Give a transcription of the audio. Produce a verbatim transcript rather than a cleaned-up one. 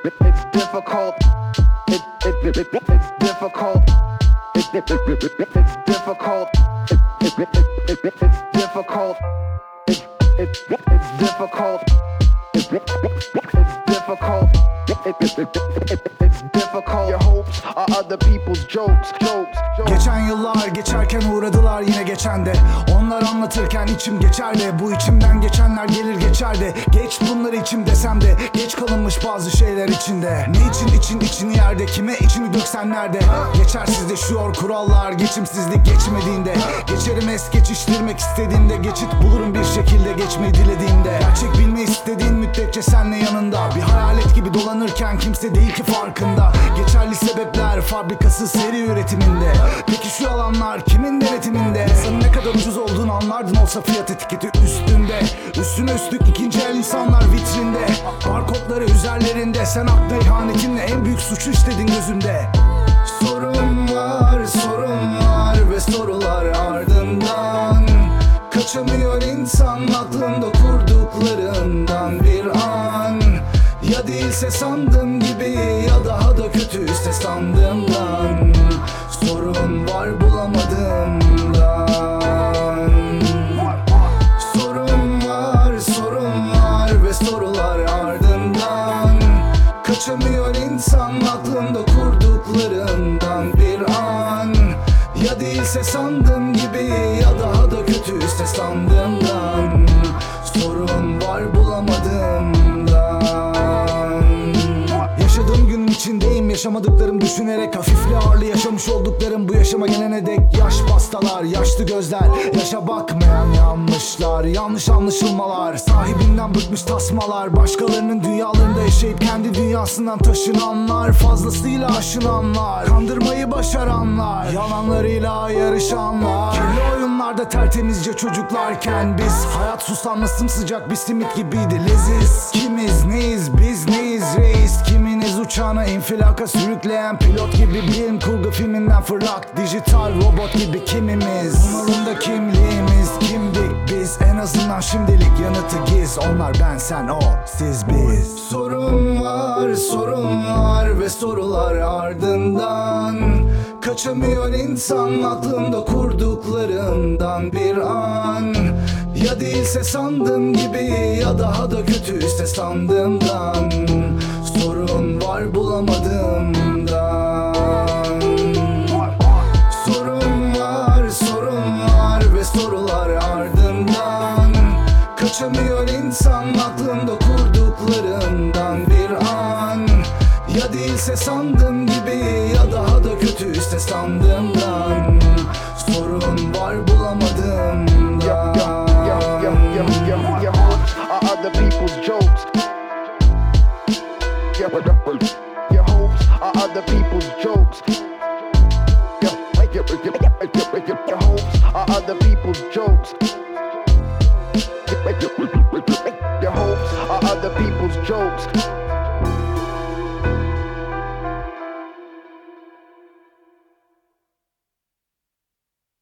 It's difficult. It, it, it, it, it's difficult. It, it, it, it, it's difficult. It, it, it, it, it, it's difficult. It, it, it's difficult. It, it, it's difficult. It, it, it, it, it's difficult. Your hopes are other people's jokes, jokes, jokes. Geçen yıllar geçerken uğradılar yine geçen de. Onlar anlatırken içim geçer de. Bu içimden geçenler gelir geçer de. Geç bunları içim desem de. Geç kalınmış bazı şeyler içinde. Ne için için içini yerde. Kime içini döksen nerede. Geçersizleşiyor kurallar geçimsizlik geçmediğinde. Geçerim es geçiştirmek istediğimde. Geçit bulurum bir şekilde geçmeyi dilediğimde. Gerçek bilmeyi istediğin müddetçe senle yanında. Bir hayalet gibi dolanırken kimse değil ki farkında. Geçerli sebepler fabrikası seri üretiminde. Peki şu alanlar kimin denetiminde? Sana ne kadar ucuz olduğunu anlardın olsa fiyat etiketi üstünde. Üstüne üstlük ikinci el insanlar vitrinde. Barkodları üzerlerinde. Sen akla ihanetinle en büyük suçu işledin gözümde. Sorun var, sorun var ve sorular ardından. Kaçamıyor insan aklında kurduklarından bir an. Ya değilse sandığım gibi ya daha da kötüyse sandığımdan. Sorun var bulamadığımdan. Sorun var, sorun var ve sorular ardından. Kaçamıyor insan aklında kurduklarından bir an. Ya değilse sandığım gibi ya daha da kötüyse sandığımdan. Sorun var bulamadığımdan. Yaşadığım günün içindeyim, yaşamadıklarım düşünerek. Hafifli ağırlı yaşamış olduklarım bu yaşama gelene dek. Yaş pastalar, yaşlı gözler, yaşa bakmayan yanlışlar, yanlış anlaşılmalar, sahibinden bıkmış tasmalar. Başkalarının dünyalarında yaşayıp kendi dünyasından taşınanlar, fazlasıyla aşınanlar, kandırmayı başaranlar, yalanlarıyla yarışanlar. Kirli oyunlarda tertemizce çocuklarken biz, hayat susamlı sımsıcak bir simit gibiydi leziz. Kimiz neyiz biz neyiz reis, kiminiz uçağına infilaka sürükleyen pilot gibi, bilim kurgu filminden fırlak dijital robot gibi kimimiz. Bunalımda kimliğimiz kimdik biz, en azından şimdilik yanıtı giz. Onlar ben sen o siz biz. Sorun var sorun var ve sorular ardından. Kaçamıyor insan aklında kurduklarından bir an. Ya değilse sandığım gibi ya daha da kötüyse sandığımdan. Sorun var bulamadığımdan. Sorun var, sorun var ve sorular ardından. Kaçamıyor insan aklında kurduklarından bir an. Ya değilse sandığım gibi ya daha da kötüyse sandığımdan. Sorun var bulamadığımdan. Your hopes are other people's jokes. Your hopes are other people's jokes. Your hopes are other people's jokes. Your hopes are other people's jokes.